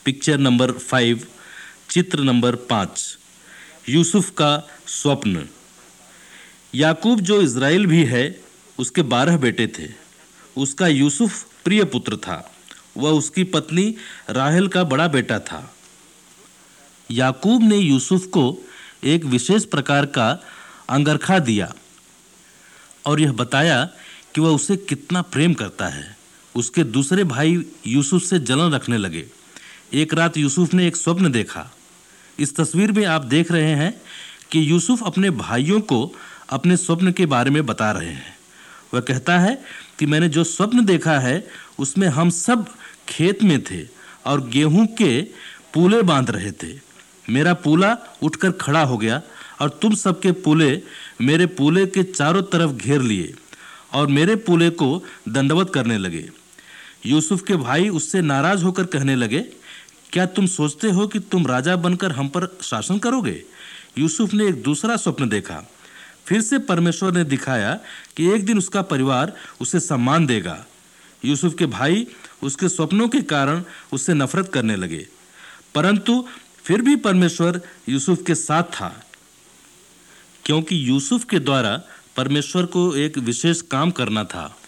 Picture number 5, चित्र number 5। Yusuf का स्वप्न। याकूब जो इज़राइल भी है, उसके 12 बेटे थे। उसका यूसुफ प्रिय पुत्र था। वह उसकी पत्नी राहेल का बड़ा बेटा था। याकूब ने यूसुफ को एक विशेष प्रकार का अंगरखा दिया और यह बताया कि वह उसे कितना प्रेम करता है। उसके दूसरे भाई यूसुफ से जलन रखने लगे। एक रात यूसुफ ने एक स्वप्न देखा। इस तस्वीर में आप देख रहे हैं कि यूसुफ अपने भाइयों को अपने स्वप्न के बारे में बता रहे हैं। वह कहता है कि मैंने जो स्वप्न देखा है उसमें हम सब खेत में थे और गेहूं के पूले बांध रहे थे। मेरा पूला उठकर खड़ा हो गया और तुम सबके पूले मेरे पूले के चारों तरफ घेर लिए और मेरे पूले को दंडवत करने लगे। यूसुफ के भाई उससे नाराज होकर कहने लगे, क्या तुम सोचते हो कि तुम राजा बनकर हम पर शासन करोगे? यूसुफ ने एक दूसरा स्वप्न देखा। फिर से परमेश्वर ने दिखाया कि एक दिन उसका परिवार उसे सम्मान देगा। यूसुफ के भाई उसके स्वप्नों के कारण उससे नफरत करने लगे, परंतु फिर भी परमेश्वर यूसुफ के साथ था, क्योंकि यूसुफ के द्वारा परमेश्वर को एक विशेष काम करना था।